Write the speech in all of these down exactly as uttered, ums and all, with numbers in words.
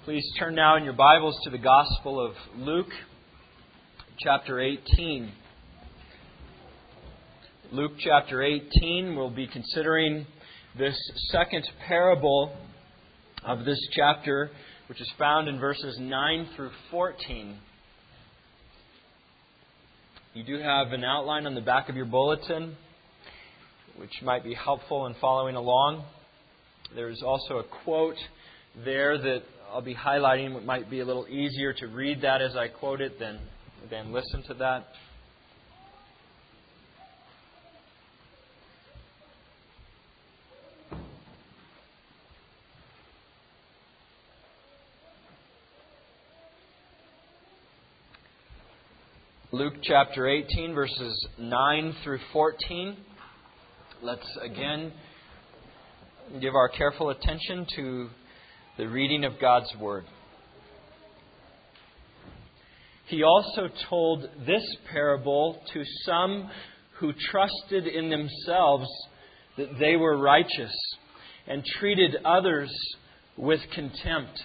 Please turn now in your Bibles to the Gospel of Luke, chapter eighteen. Luke chapter eighteen, we'll be considering this second parable of this chapter, which is found in verses nine through fourteen. You do have an outline on the back of your bulletin, which might be helpful in following along. There's also a quote there that I'll be highlighting. It might be a little easier to read that as I quote it than, than listen to that. Luke chapter eighteen, verses nine through fourteen. Let's again give our careful attention to the reading of God's Word. He also told this parable to some who trusted in themselves that they were righteous and treated others with contempt.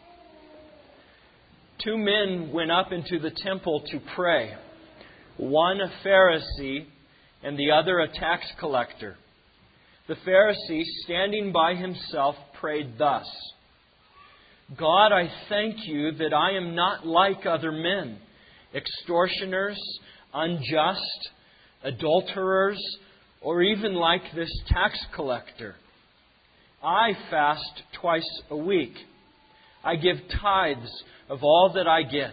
Two men went up into the temple to pray, one a Pharisee and the other a tax collector. The Pharisee, standing by himself, prayed thus: God, I thank you that I am not like other men, extortioners, unjust, adulterers, or even like this tax collector. I fast twice a week. I give tithes of all that I get.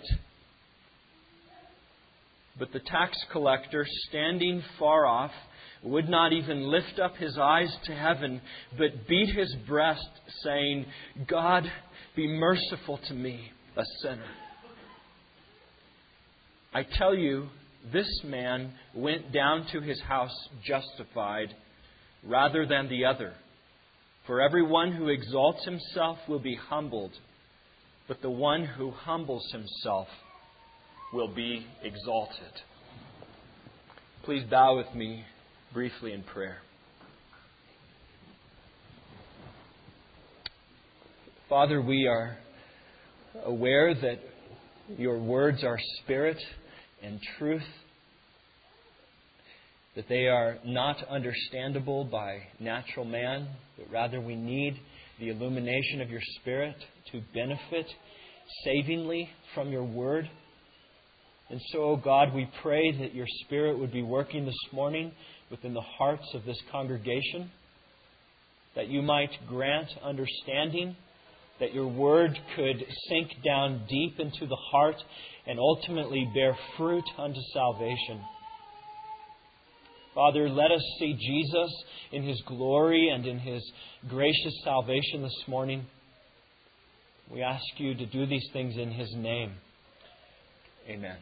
But the tax collector, standing far off, would not even lift up his eyes to heaven, but beat his breast, saying, God, be merciful to me, a sinner. I tell you, this man went down to his house justified rather than the other. For everyone who exalts himself will be humbled, but the one who humbles himself will be exalted. Please bow with me briefly in prayer. Father, we are aware that your words are spirit and truth, that they are not understandable by natural man, but rather we need the illumination of your Spirit to benefit savingly from your word. And so, O God, we pray that your Spirit would be working this morning within the hearts of this congregation, that you might grant understanding, that your word could sink down deep into the heart and ultimately bear fruit unto salvation. Father, let us see Jesus in His glory and in His gracious salvation this morning. We ask you to do these things in His name. Amen.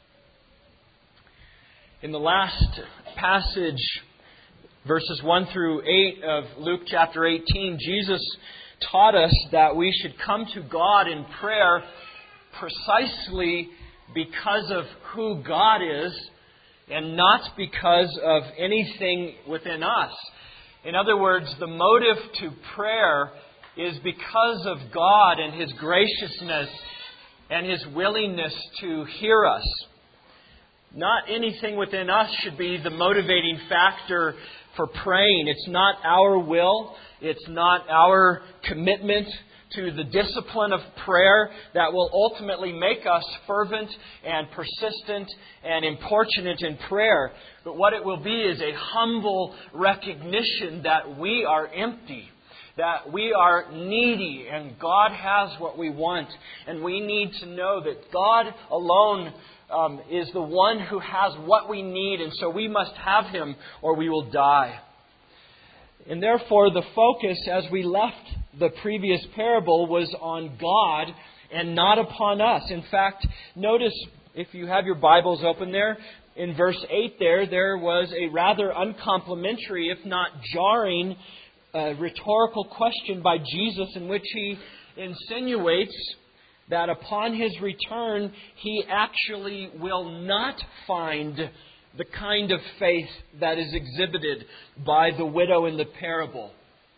In the last passage, verses one through eight of Luke chapter eighteen, Jesus taught us that we should come to God in prayer precisely because of who God is and not because of anything within us. In other words, the motive to prayer is because of God and His graciousness and His willingness to hear us. Not anything within us should be the motivating factor for praying. It's not our will. It's not our commitment to the discipline of prayer that will ultimately make us fervent and persistent and importunate in prayer. But what it will be is a humble recognition that we are empty, that we are needy, and God has what we want. And we need to know that God alone um, is the one who has what we need, and so we must have Him or we will die. And therefore, the focus as we left the previous parable was on God and not upon us. In fact, notice, if you have your Bibles open there, in verse eight there, there was a rather uncomplimentary, if not jarring, uh, rhetorical question by Jesus in which He insinuates that upon His return, He actually will not find the kind of faith that is exhibited by the widow in the parable.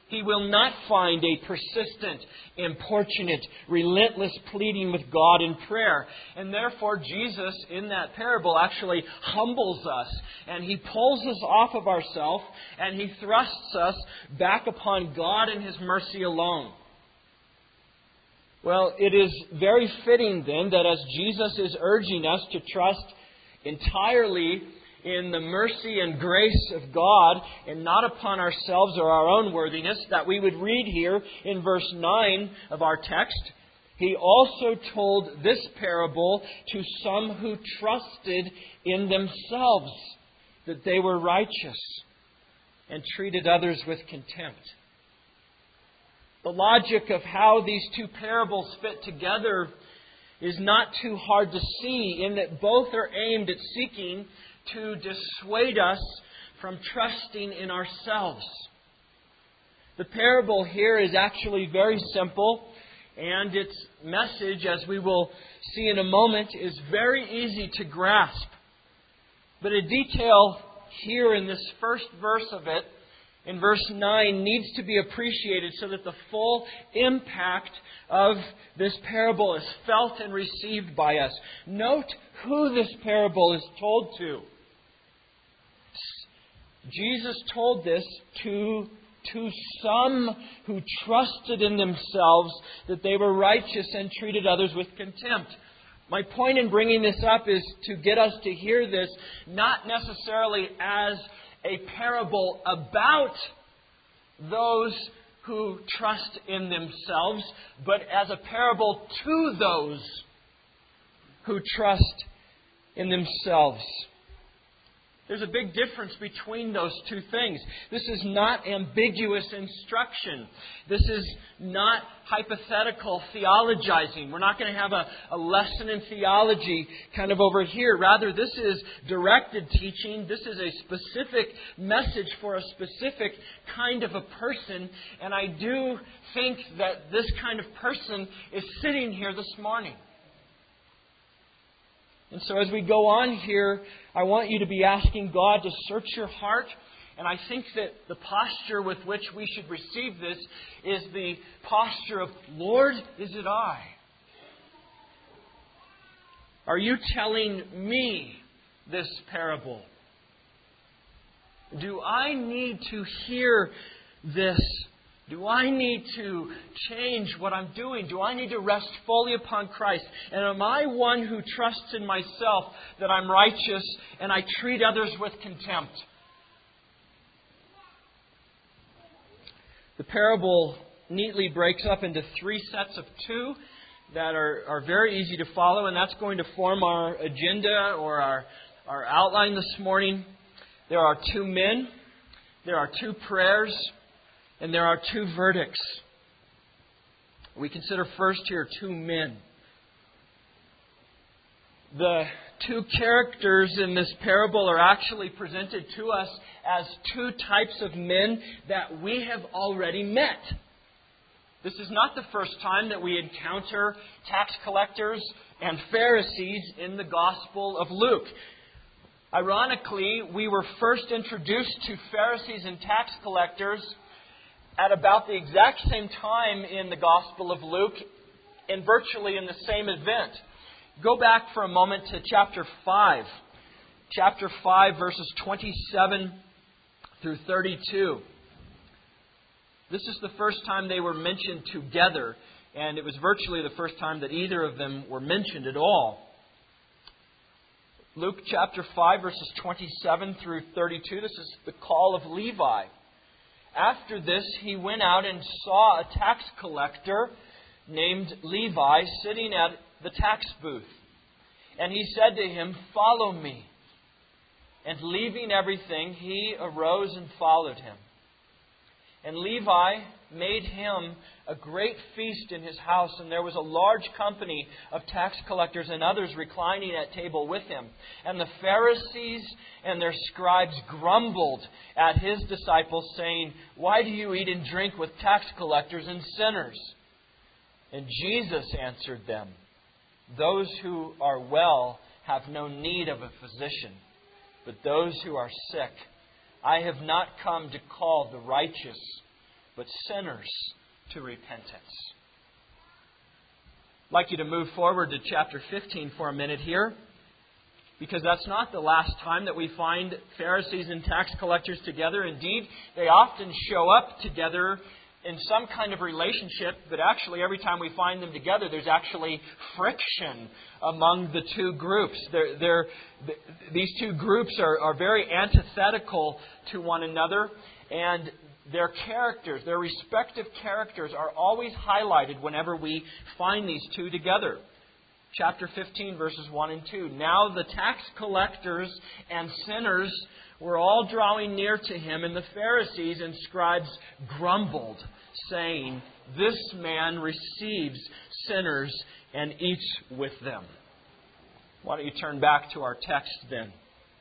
He will not find a persistent, importunate, relentless pleading with God in prayer. And therefore, Jesus, in that parable, actually humbles us. And He pulls us off of ourselves, and He thrusts us back upon God and His mercy alone. Well, it is very fitting then that as Jesus is urging us to trust entirely in the mercy and grace of God and not upon ourselves or our own worthiness, that we would read here in verse nine of our text, He also told this parable to some who trusted in themselves that they were righteous and treated others with contempt. The logic of how these two parables fit together is not too hard to see, in that both are aimed at seeking to dissuade us from trusting in ourselves. The parable here is actually very simple, and its message, as we will see in a moment, is very easy to grasp. But a detail here in this first verse of it, in verse nine, needs to be appreciated so that the full impact of this parable is felt and received by us. Note who this parable is told to. Jesus told this to, to some who trusted in themselves that they were righteous and treated others with contempt. My point in bringing this up is to get us to hear this not necessarily as a parable about those who trust in themselves, but as a parable to those who trust in themselves. There's a big difference between those two things. This is not ambiguous instruction. This is not hypothetical theologizing. We're not going to have a, a lesson in theology kind of over here. Rather, this is directed teaching. This is a specific message for a specific kind of a person. And I do think that this kind of person is sitting here this morning. And so as we go on here, I want you to be asking God to search your heart. And I think that the posture with which we should receive this is the posture of, Lord, is it I? Are you telling me this parable? Do I need to hear this? Do I need to change what I'm doing? Do I need to rest fully upon Christ? And am I one who trusts in myself that I'm righteous and I treat others with contempt? The parable neatly breaks up into three sets of two that are, are very easy to follow, and that's going to form our agenda or our, our outline this morning. There are two men, there are two prayers, and there are two verdicts. We consider first here two men. The two characters in this parable are actually presented to us as two types of men that we have already met. This is not the first time that we encounter tax collectors and Pharisees in the Gospel of Luke. Ironically, we were first introduced to Pharisees and tax collectors at about the exact same time in the Gospel of Luke, and virtually in the same event. Go back for a moment to chapter five. Chapter five, verses twenty-seven through thirty-two. This is the first time they were mentioned together, and it was virtually the first time that either of them were mentioned at all. Luke chapter five, verses twenty-seven through thirty-two. This is the call of Levi. After this, he went out and saw a tax collector named Levi sitting at the tax booth. And he said to him, "Follow me." And leaving everything, he arose and followed him. And Levi made him a great feast in his house, and there was a large company of tax collectors and others reclining at table with him. And the Pharisees and their scribes grumbled at his disciples, saying, "Why do you eat and drink with tax collectors and sinners?" And Jesus answered them, "Those who are well have no need of a physician, but those who are sick. I have not come to call the righteous, but sinners to repentance. I'd like you to move forward to chapter fifteen for a minute here, because that's not the last time that we find Pharisees and tax collectors together. Indeed, they often show up together in some kind of relationship, but actually every time we find them together, there's actually friction among the two groups. They're, they're, these two groups are, are very antithetical to one another, and their characters, their respective characters, are always highlighted whenever we find these two together. Chapter fifteen, verses one and two. Now the tax collectors and sinners were all drawing near to him, and the Pharisees and scribes grumbled, saying, "This man receives sinners and eats with them." Why don't you turn back to our text then?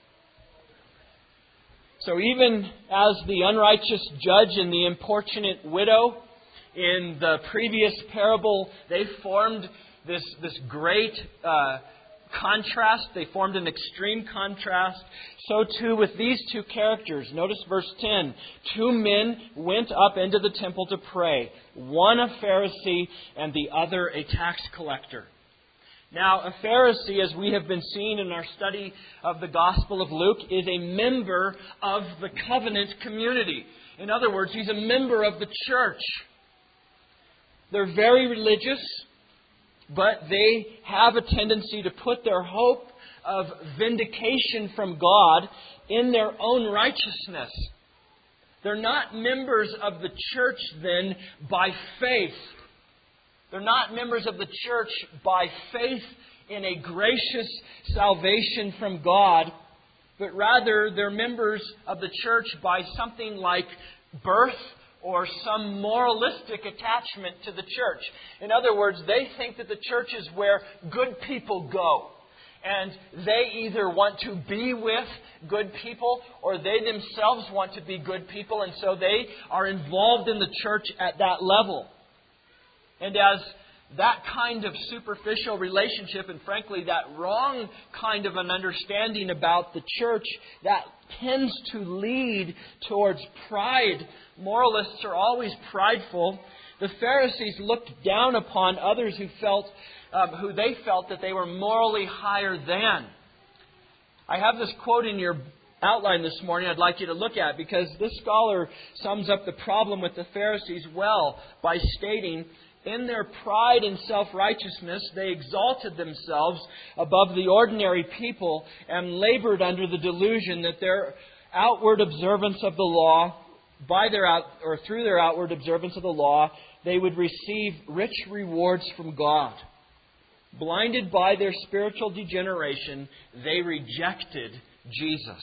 So even as the unrighteous judge and the importunate widow in the previous parable, they formed this, this great uh, contrast. They formed an extreme contrast. So too with these two characters. Notice verse ten. Two men went up into the temple to pray. One a Pharisee and the other a tax collector. Now, a Pharisee, as we have been seeing in our study of the Gospel of Luke, is a member of the covenant community. In other words, he's a member of the church. They're very religious, but they have a tendency to put their hope of vindication from God in their own righteousness. They're not members of the church then by faith. They're not members of the church by faith in a gracious salvation from God, but rather they're members of the church by something like birth or some moralistic attachment to the church. In other words, they think that the church is where good people go. And they either want to be with good people or they themselves want to be good people, and so they are involved in the church at that level. And as that kind of superficial relationship, and frankly that wrong kind of an understanding about the church, that tends to lead towards pride. Moralists are always prideful. The Pharisees looked down upon others who felt, um, who they felt that they were morally higher than. I have this quote in your outline this morning I'd like you to look at, because this scholar sums up the problem with the Pharisees well by stating, in their pride and self-righteousness, they exalted themselves above the ordinary people and labored under the delusion that their outward observance of the law, by their out, or through their outward observance of the law, they would receive rich rewards from God. Blinded by their spiritual degeneration, they rejected Jesus.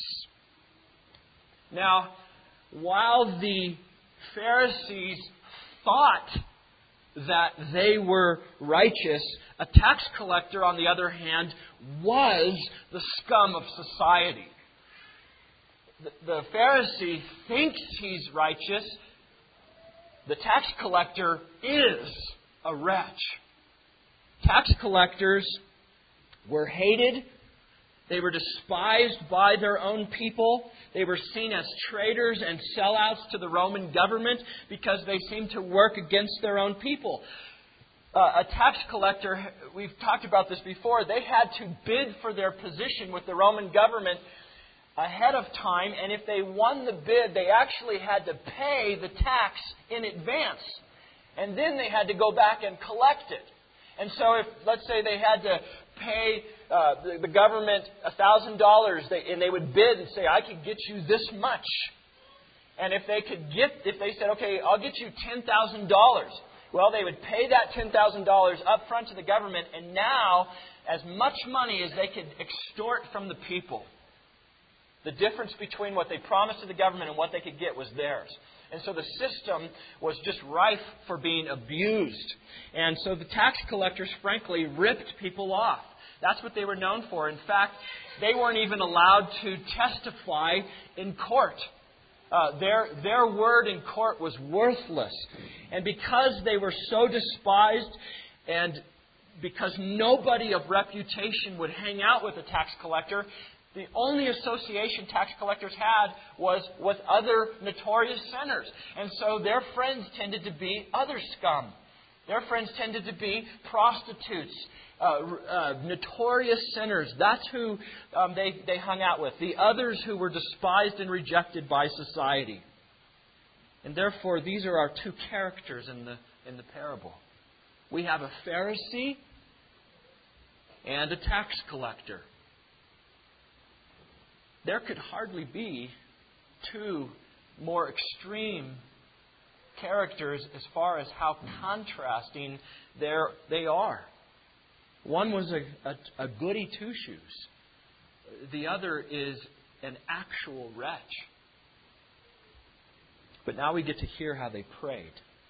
Now, while the Pharisees thought that they were righteous, a tax collector, on the other hand, was the scum of society. The, the Pharisee thinks he's righteous. The tax collector is a wretch. Tax collectors were hated. They were despised by their own people. They were seen as traitors and sellouts to the Roman government because they seemed to work against their own people. Uh, a tax collector, we've talked about this before, they had to bid for their position with the Roman government ahead of time, and if they won the bid, they actually had to pay the tax in advance. And then they had to go back and collect it. And so if, let's say they had to pay uh, the, the government one thousand dollars, and they would bid and say, I could get you this much. And if they could get, if they said, okay, I'll get you ten thousand dollars. Well, they would pay that ten thousand dollars up front to the government, and now as much money as they could extort from the people. The difference between what they promised to the government and what they could get was theirs. And so the system was just rife for being abused. And so the tax collectors, frankly, ripped people off. That's what they were known for. In fact, they weren't even allowed to testify in court. Uh, their, their word in court was worthless. And because they were so despised, and because nobody of reputation would hang out with a tax collector, The only association tax collectors had was with other notorious sinners. And so their friends tended to be other scum. Their friends tended to be prostitutes, uh, uh, notorious sinners. That's who um, they, they hung out with. The others who were despised and rejected by society. And therefore, these are our two characters in the, in the parable. We have a Pharisee and a tax collector. There could hardly be two more extreme characters as far as how contrasting they are. One was a, a, a goody two-shoes. The other is an actual wretch. But now we get to hear how they prayed.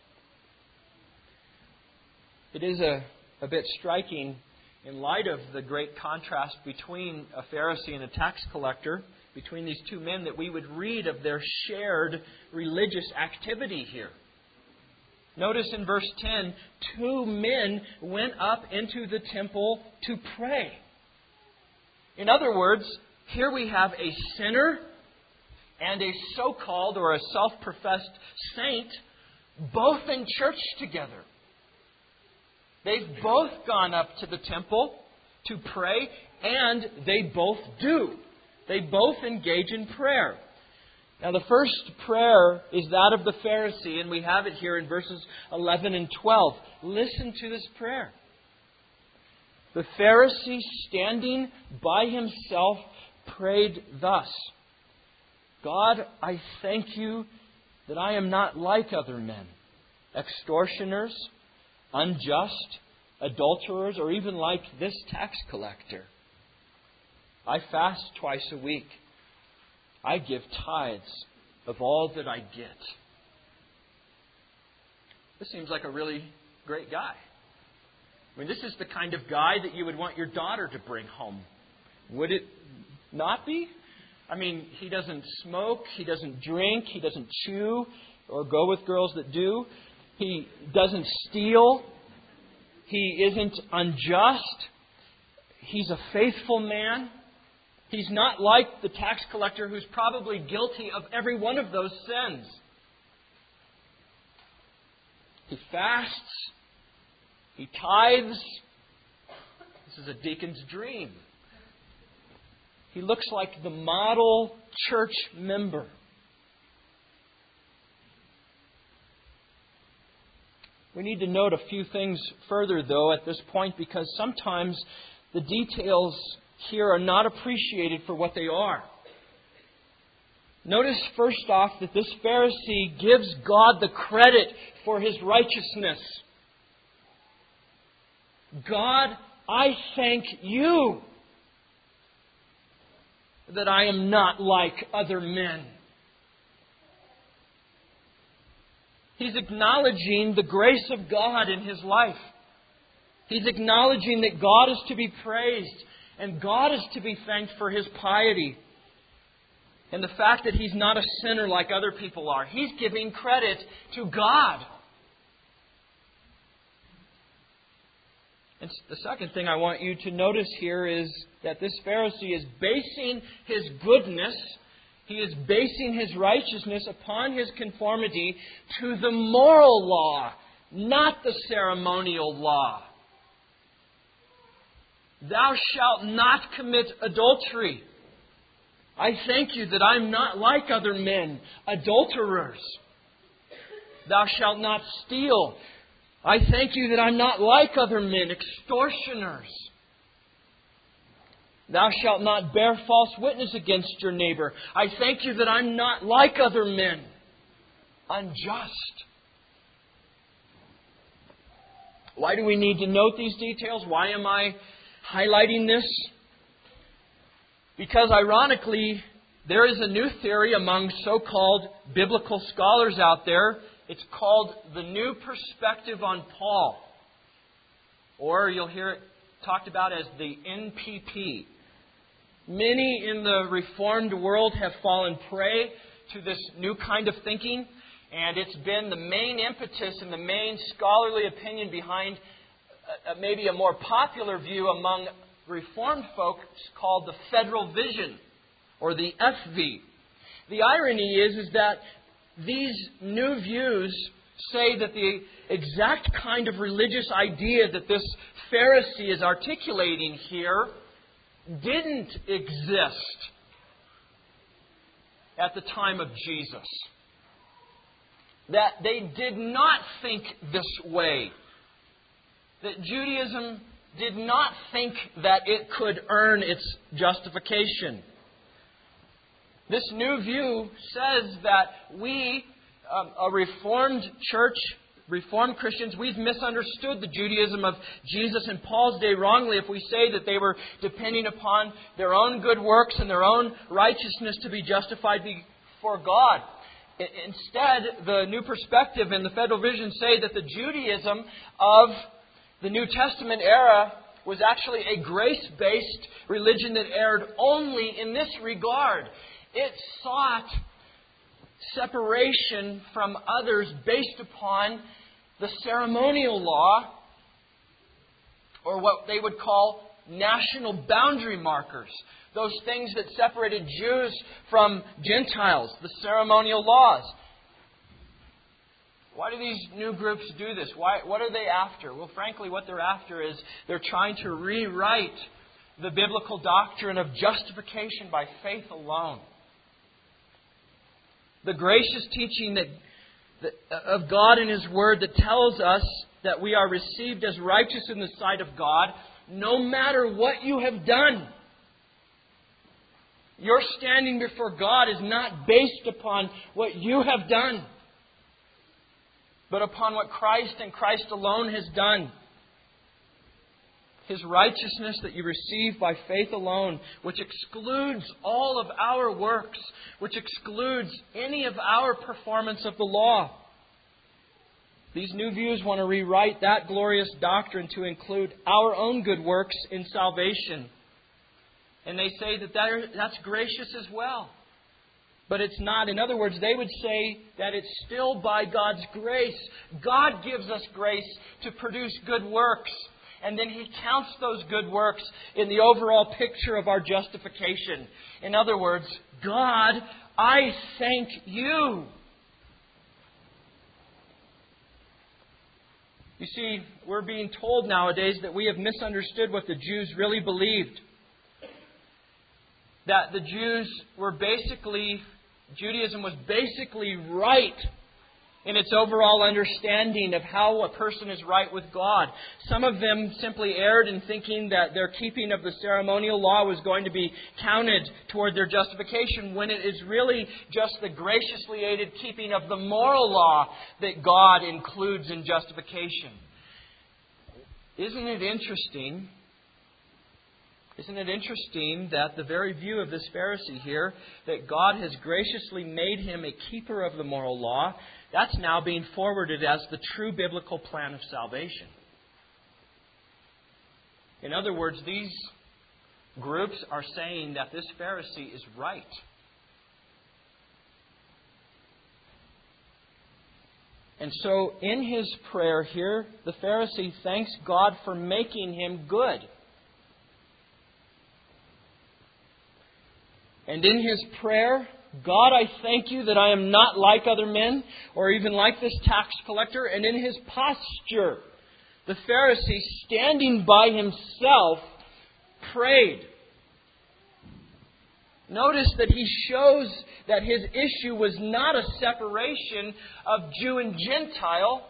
It is a, a bit striking in light of the great contrast between a Pharisee and a tax collector, between these two men, that we would read of their shared religious activity here. Notice in verse ten, two men went up into the temple to pray. In other words, here we have a sinner and a so-called or a self-professed saint, both in church together. They've both gone up to the temple to pray, and they both do. They both engage in prayer. Now, the first prayer is that of the Pharisee, and we have it here in verses eleven and twelve. Listen to this prayer. The Pharisee, standing by himself, prayed thus: God, I thank you that I am not like other men, extortioners, unjust, adulterers, or even like this tax collector. I fast twice a week. I give tithes of all that I get. This seems like a really great guy. I mean, this is the kind of guy that you would want your daughter to bring home. Would it not be? I mean, he doesn't smoke, he doesn't drink, he doesn't chew or go with girls that do. He doesn't steal. He isn't unjust. He's a faithful man. He's not like the tax collector who's probably guilty of every one of those sins. He fasts. He tithes. This is a deacon's dream. He looks like the model church member. We need to note a few things further, though, at this point, because sometimes the details here are not appreciated for what they are. Notice, first off, that this Pharisee gives God the credit for his righteousness. God, I thank you that I am not like other men. He's acknowledging the grace of God in his life. He's acknowledging that God is to be praised and God is to be thanked for his piety. And the fact that he's not a sinner like other people are. He's giving credit to God. And the second thing I want you to notice here is that this Pharisee is basing his goodness, he is basing his righteousness upon his conformity to the moral law, not the ceremonial law. Thou shalt not commit adultery. I thank you that I'm not like other men, adulterers. Thou shalt not steal. I thank you that I'm not like other men, extortioners. Thou shalt not bear false witness against your neighbor. I thank you that I'm not like other men, unjust. Why do we need to note these details? Why am I highlighting this? Because ironically, there is a new theory among so-called biblical scholars out there. It's called the New Perspective on Paul. Or you'll hear it talked about as the N P P. Many in the Reformed world have fallen prey to this new kind of thinking, and it's been the main impetus and the main scholarly opinion behind uh, maybe a more popular view among Reformed folks called the Federal Vision, or the F V. The irony is, is that these new views say that the exact kind of religious idea that this Pharisee is articulating here didn't exist at the time of Jesus. That they did not think this way. That Judaism did not think that it could earn its justification. This new view says that we, um, a Reformed church, Reformed Christians, we've misunderstood the Judaism of Jesus in Paul's day wrongly if we say that they were depending upon their own good works and their own righteousness to be justified before God. Instead, the New Perspective and the Federal Vision say that the Judaism of the New Testament era was actually a grace-based religion that erred only in this regard. It sought separation from others based upon the ceremonial law, or what they would call national boundary markers. Those things that separated Jews from Gentiles, the ceremonial laws. Why do these new groups do this? Why, what are they after? Well, frankly, what they're after is they're trying to rewrite the biblical doctrine of justification by faith alone. The gracious teaching that, that, of God in His Word that tells us that we are received as righteous in the sight of God no matter what you have done. Your standing before God is not based upon what you have done, but upon what Christ and Christ alone has done. His righteousness that you receive by faith alone, which excludes all of our works, which excludes any of our performance of the law. These new views want to rewrite that glorious doctrine to include our own good works in salvation. And they say that that's gracious as well. But it's not. In other words, they would say that it's still by God's grace. God gives us grace to produce good works. And then He counts those good works in the overall picture of our justification. In other words, God, I thank You. You see, we're being told nowadays that we have misunderstood what the Jews really believed. That the Jews were basically, Judaism was basically right in its overall understanding of how a person is right with God. Some of them simply erred in thinking that their keeping of the ceremonial law was going to be counted toward their justification, when it is really just the graciously aided keeping of the moral law that God includes in justification. Isn't it interesting? Isn't it interesting that the very view of this Pharisee here, that God has graciously made him a keeper of the moral law, that's now being forwarded as the true biblical plan of salvation. In other words, these groups are saying that this Pharisee is right. And so in his prayer here, the Pharisee thanks God for making him good. And in his prayer, God, I thank You that I am not like other men, or even like this tax collector. And in his posture, the Pharisee, standing by himself, prayed. Notice that he shows that his issue was not a separation of Jew and Gentile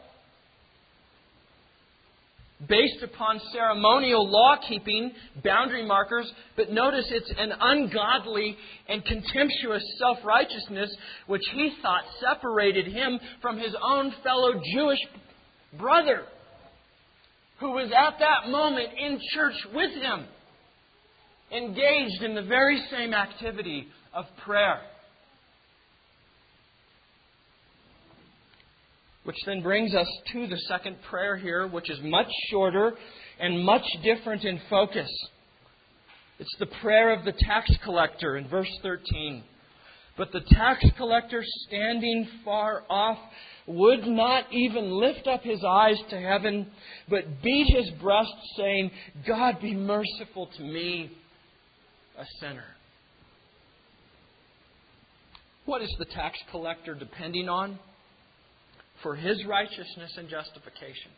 based upon ceremonial law-keeping, boundary markers, but notice it's an ungodly and contemptuous self-righteousness which he thought separated him from his own fellow Jewish brother, who was at that moment in church with him, engaged in the very same activity of prayer. Which then brings us to the second prayer here, which is much shorter and much different in focus. It's the prayer of the tax collector in verse thirteen. But the tax collector, standing far off, would not even lift up his eyes to heaven, but beat his breast, saying, God, be merciful to me, a sinner. What is the tax collector depending on for his righteousness and justification?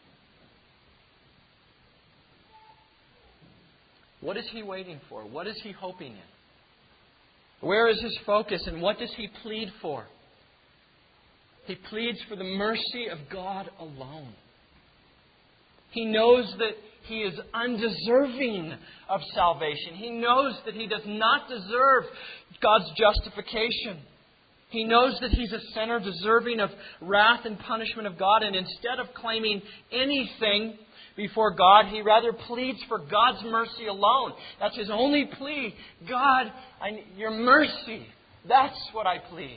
What is he waiting for? What is he hoping in? Where is his focus, and what does he plead for? He pleads for the mercy of God alone. He knows that he is undeserving of salvation. He knows that he does not deserve God's justification. He knows that he's a sinner deserving of wrath and punishment of God. And instead of claiming anything before God, he rather pleads for God's mercy alone. That's his only plea. God, I, your mercy. That's what I plead.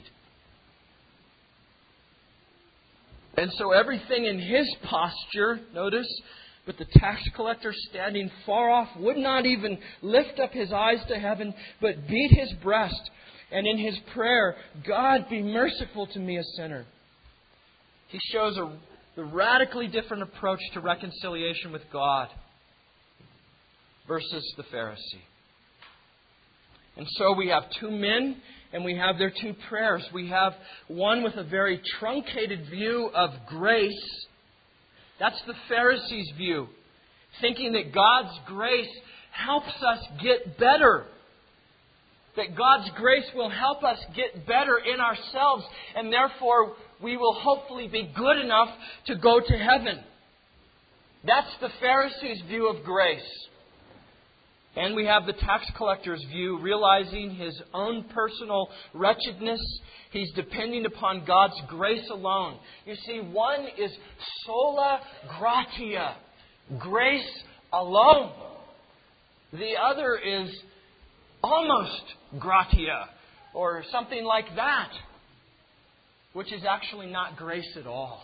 And so everything in his posture, notice, but the tax collector, standing far off, would not even lift up his eyes to heaven, but beat his breast. And in his prayer, God, be merciful to me, a sinner. He shows a the radically different approach to reconciliation with God versus the Pharisee. And so we have two men, and we have their two prayers. We have one with a very truncated view of grace. That's the Pharisee's view, thinking that God's grace helps us get better. That God's grace will help us get better in ourselves, and therefore we will hopefully be good enough to go to heaven. That's the Pharisee's view of grace. And we have the tax collector's view, realizing his own personal wretchedness. He's depending upon God's grace alone. You see, one is sola gratia, grace alone. The other is almost gratia, or something like that, which is actually not grace at all.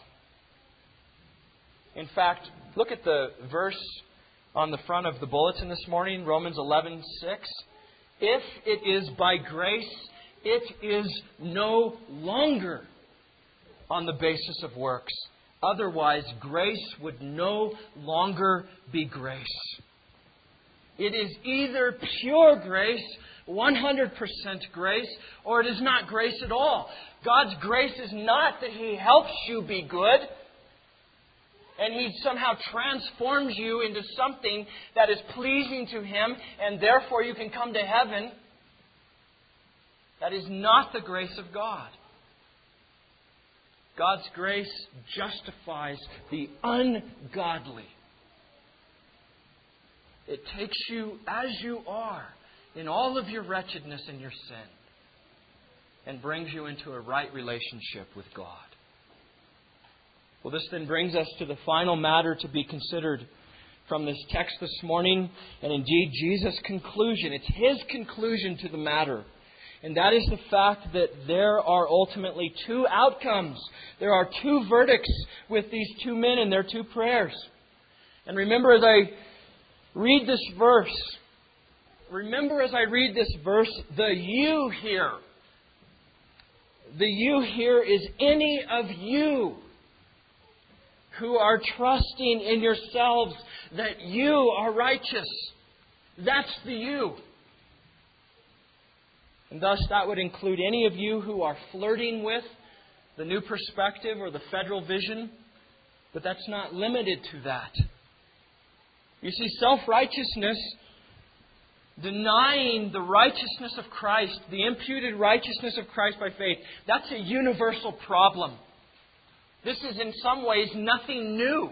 In fact, look at the verse on the front of the bulletin this morning, Romans eleven six. If it is by grace, it is no longer on the basis of works. Otherwise, grace would no longer be grace. It is either pure grace, one hundred percent grace, or it is not grace at all. God's grace is not that He helps you be good and He somehow transforms you into something that is pleasing to Him and therefore you can come to heaven. That is not the grace of God. God's grace justifies the ungodly. It takes you as you are in all of your wretchedness and your sin and brings you into a right relationship with God. Well, this then brings us to the final matter to be considered from this text this morning, and indeed Jesus' conclusion. It's His conclusion to the matter. And that is the fact that there are ultimately two outcomes. There are two verdicts with these two men and their two prayers. And remember as I read this verse, remember as I read this verse, the you here. The you here is any of you who are trusting in yourselves that you are righteous. That's the you. And thus that would include any of you who are flirting with the new perspective or the federal vision. But that's not limited to that. You see, self-righteousness, denying the righteousness of Christ, the imputed righteousness of Christ by faith, that's a universal problem. This is in some ways nothing new.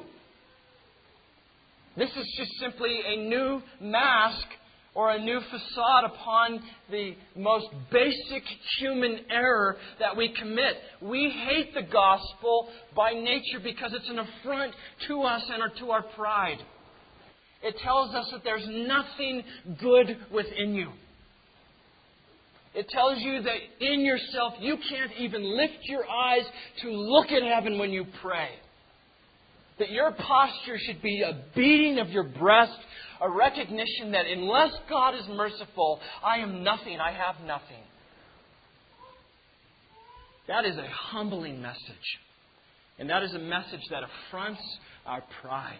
This is just simply a new mask or a new facade upon the most basic human error that we commit. We hate the gospel by nature because it's an affront to us and to our pride. It tells us that there's nothing good within you. It tells you that in yourself you can't even lift your eyes to look at heaven when you pray. That your posture should be a beating of your breast, a recognition that unless God is merciful, I am nothing, I have nothing. That is a humbling message. And that is a message that affronts our pride.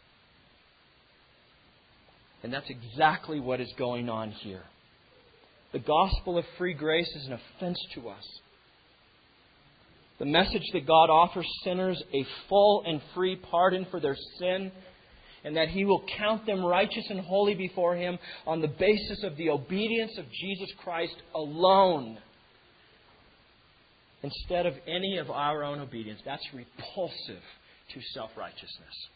And that's exactly what is going on here. The gospel of free grace is an offense to us. The message that God offers sinners a full and free pardon for their sin, and that He will count them righteous and holy before Him on the basis of the obedience of Jesus Christ alone, instead of any of our own obedience. That's repulsive to self-righteousness.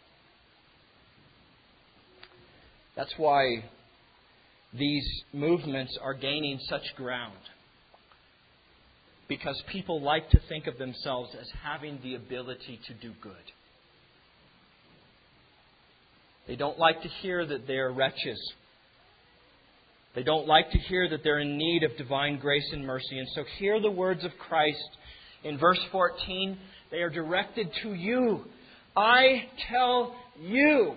That's why these movements are gaining such ground. Because people like to think of themselves as having the ability to do good. They don't like to hear that they are wretches. They don't like to hear that they're in need of divine grace and mercy. And so hear the words of Christ in verse fourteen. They are directed to you. I tell you,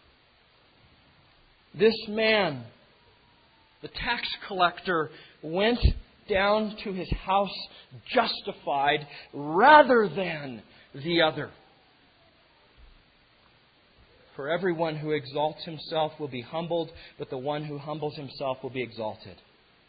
this man, the tax collector, went down to his house justified rather than the other. For everyone who exalts himself will be humbled, but the one who humbles himself will be exalted.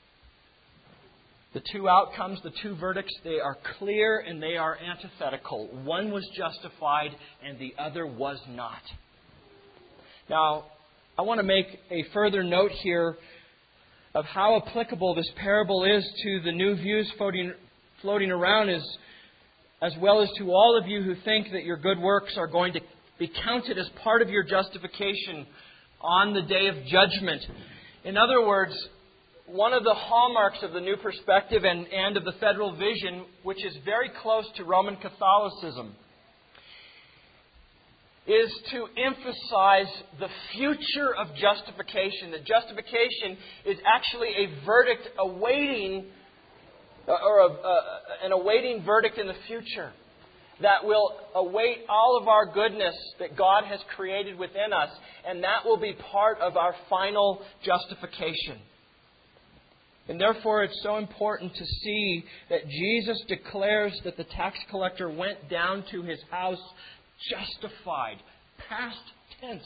The two outcomes, the two verdicts, they are clear and they are antithetical. One was justified and the other was not. Now, I want to make a further note here of how applicable this parable is to the new views floating, floating around, as, as well as to all of you who think that your good works are going to be counted as part of your justification on the day of judgment. In other words, one of the hallmarks of the new perspective and, and of the federal vision, which is very close to Roman Catholicism, is to emphasize the future of justification. That justification is actually a verdict awaiting, or a, a, an awaiting verdict in the future that will await all of our goodness that God has created within us, and that will be part of our final justification. And therefore it's so important to see that Jesus declares that the tax collector went down to his house justified. Past tense.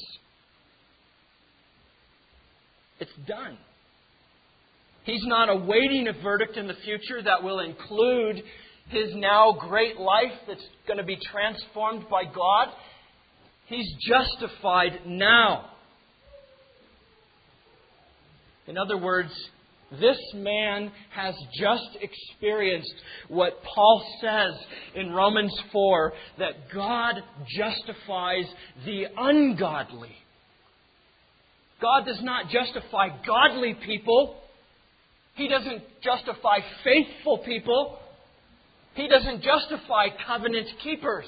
It's done. He's not awaiting a verdict in the future that will include his now great life that's going to be transformed by God. He's justified now. In other words, this man has just experienced what Paul says in Romans four, that God justifies the ungodly. God does not justify godly people. He doesn't justify faithful people. He doesn't justify covenant keepers.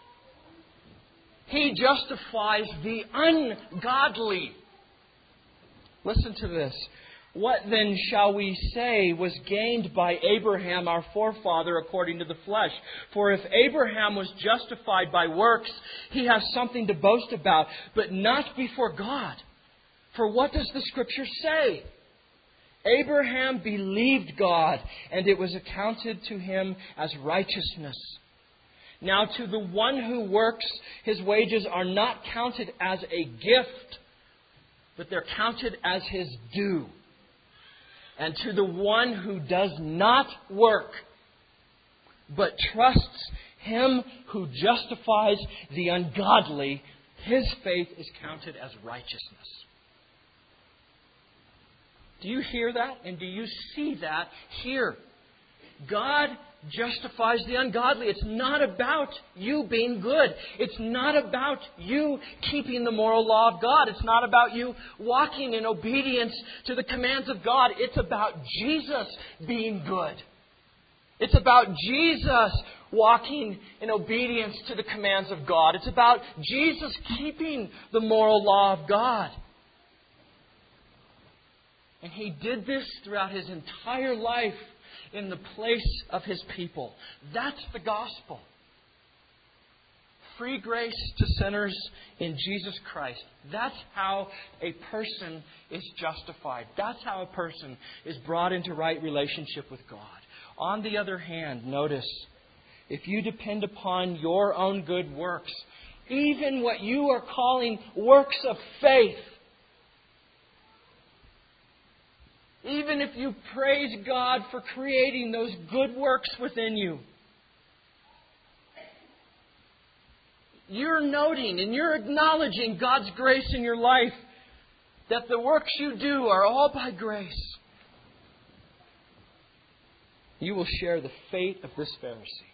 He justifies the ungodly. Listen to this. What then shall we say was gained by Abraham, our forefather, according to the flesh? For if Abraham was justified by works, he has something to boast about, but not before God. For what does the Scripture say? Abraham believed God, and it was accounted to him as righteousness. Now to the one who works, his wages are not counted as a gift, but they're counted as his due. And to the one who does not work, but trusts Him who justifies the ungodly, his faith is counted as righteousness. Do you hear that? And do you see that here? God justifies the ungodly. It's not about you being good. It's not about you keeping the moral law of God. It's not about you walking in obedience to the commands of God. It's about Jesus being good. It's about Jesus walking in obedience to the commands of God. It's about Jesus keeping the moral law of God. And He did this throughout His entire life in the place of His people. That's the gospel. Free grace to sinners in Jesus Christ. That's how a person is justified. That's how a person is brought into right relationship with God. On the other hand, notice, if you depend upon your own good works, even what you are calling works of faith, even if you praise God for creating those good works within you, you're noting and you're acknowledging God's grace in your life, that the works you do are all by grace. You will share the fate of this Pharisee.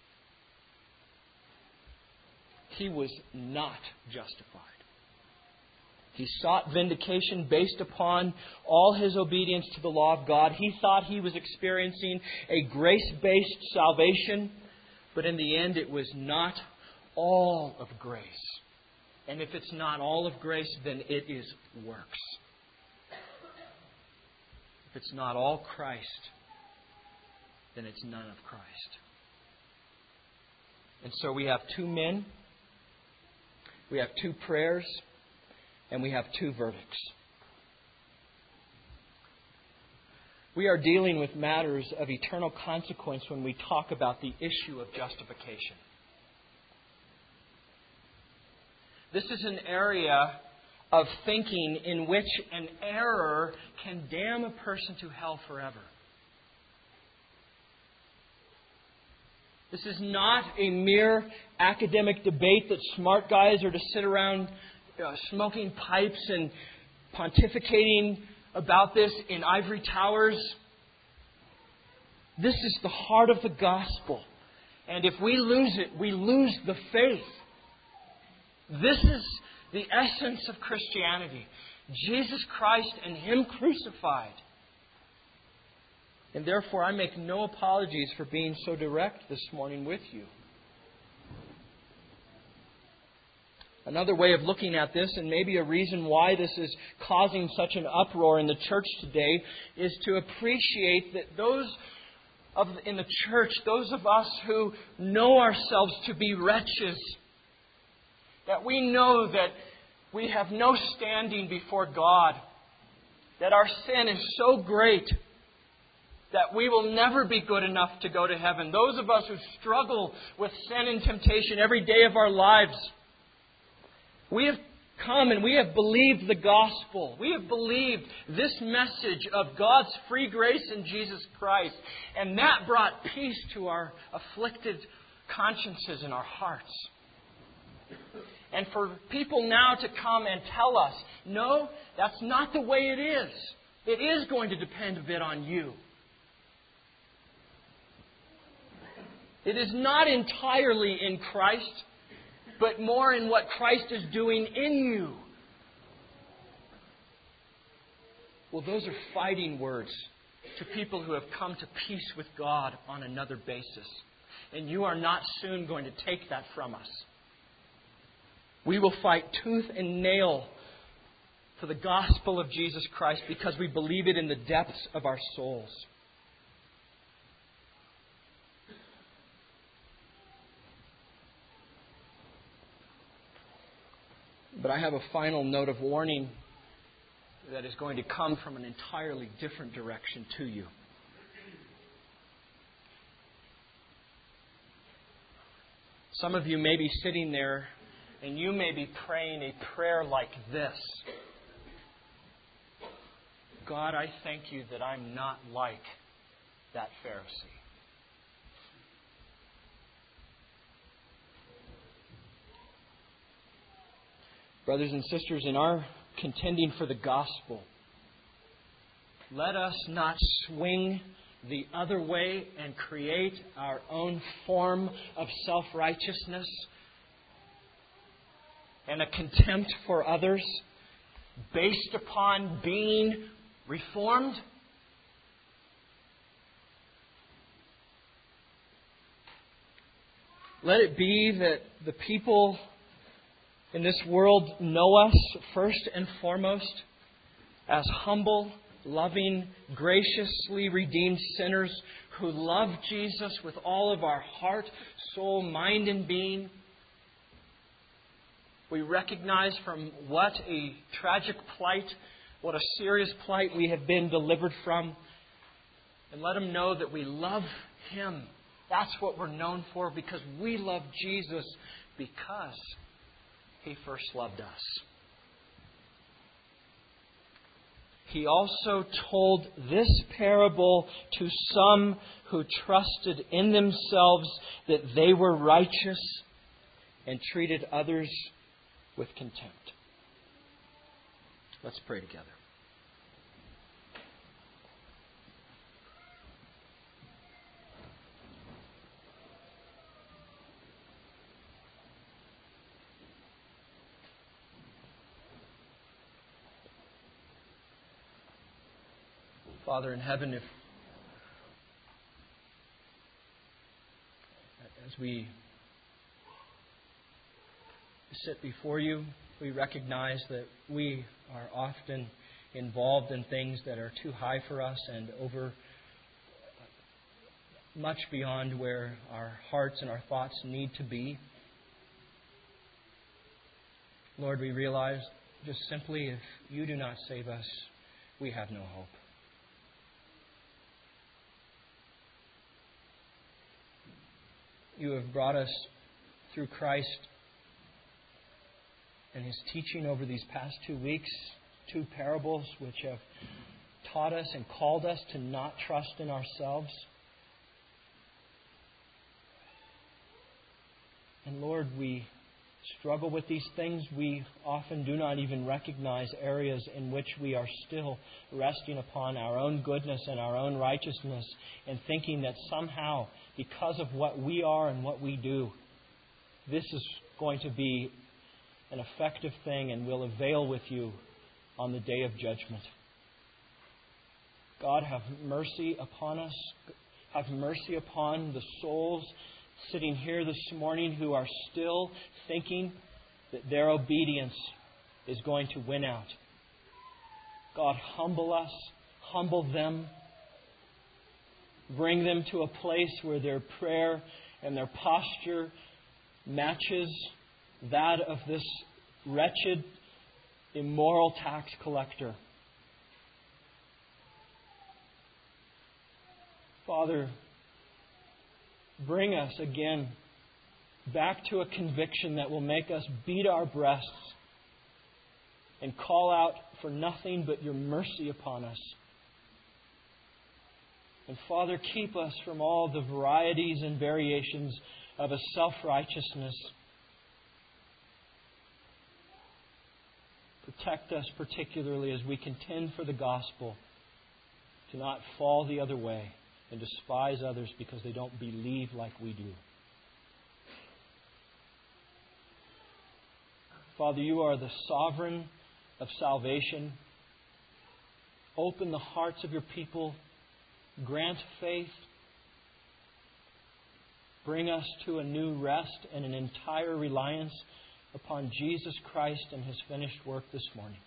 He was not justified. He sought vindication based upon all his obedience to the law of God. He thought he was experiencing a grace-based salvation, but in the end it was not all of grace. And if it's not all of grace, then it is works. If it's not all Christ, then it's none of Christ. And so we have two men, we have two prayers, and we have two verdicts. We are dealing with matters of eternal consequence when we talk about the issue of justification. This is an area of thinking in which an error can damn a person to hell forever. This is not a mere academic debate that smart guys are to sit around uh, smoking pipes and pontificating about this in ivory towers. This is the heart of the gospel. And if we lose it, we lose the faith. This is the essence of Christianity. Jesus Christ and Him crucified. And therefore, I make no apologies for being so direct this morning with you. Another way of looking at this, and maybe a reason why this is causing such an uproar in the church today, is to appreciate that those of in the church, those of us who know ourselves to be wretches, that we know that we have no standing before God, that our sin is so great that we will never be good enough to go to heaven. Those of us who struggle with sin and temptation every day of our lives, we have come and we have believed the gospel. We have believed this message of God's free grace in Jesus Christ. And that brought peace to our afflicted consciences and our hearts. And for people now to come and tell us, no, that's not the way it is. It is going to depend a bit on you. It is not entirely in Christ, but more in what Christ is doing in you. Well, those are fighting words to people who have come to peace with God on another basis. And you are not soon going to take that from us. We will fight tooth and nail for the gospel of Jesus Christ because we believe it in the depths of our souls. But I have a final note of warning that is going to come from an entirely different direction to you. Some of you may be sitting there and you may be praying a prayer like this. God, I thank you that I'm not like that Pharisee. Brothers and sisters, in our contending for the gospel, let us not swing the other way and create our own form of self-righteousness and a contempt for others based upon being reformed. Let it be that the people in this world know us first and foremost as humble, loving, graciously redeemed sinners who love Jesus with all of our heart, soul, mind, and being. We recognize from what a tragic plight, what a serious plight we have been delivered from. And let Him know that we love Him. That's what we're known for, because we love Jesus because He first loved us. He also told this parable to some who trusted in themselves that they were righteous and treated others with contempt. Let's pray together. Father in heaven, if as we sit before You, we recognize that we are often involved in things that are too high for us and over much beyond where our hearts and our thoughts need to be. Lord, we realize just simply if You do not save us, we have no hope. You have brought us through Christ and His teaching over these past two weeks, two parables which have taught us and called us to not trust in ourselves. And Lord, we struggle with these things. We often do not even recognize areas in which we are still resting upon our own goodness and our own righteousness and thinking that somehow, because of what we are and what we do, this is going to be an effective thing and will avail with You on the day of judgment. God, have mercy upon us. Have mercy upon the souls sitting here this morning who are still thinking that their obedience is going to win out. God, humble us, humble them, bring them to a place where their prayer and their posture matches that of this wretched, immoral tax collector. Father, bring us again back to a conviction that will make us beat our breasts and call out for nothing but Your mercy upon us. And Father, keep us from all the varieties and variations of a self-righteousness. Protect us particularly as we contend for the gospel to not fall the other way and despise others because they don't believe like we do. Father, You are the sovereign of salvation. Open the hearts of Your people. Grant faith. Bring us to a new rest and an entire reliance upon Jesus Christ and His finished work this morning.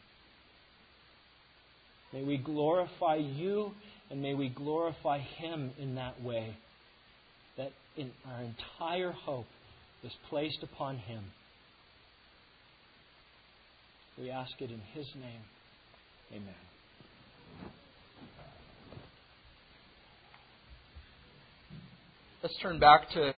May we glorify You and may we glorify Him in that way. That in our entire hope is placed upon Him. We ask it in His name. Amen. Let's turn back to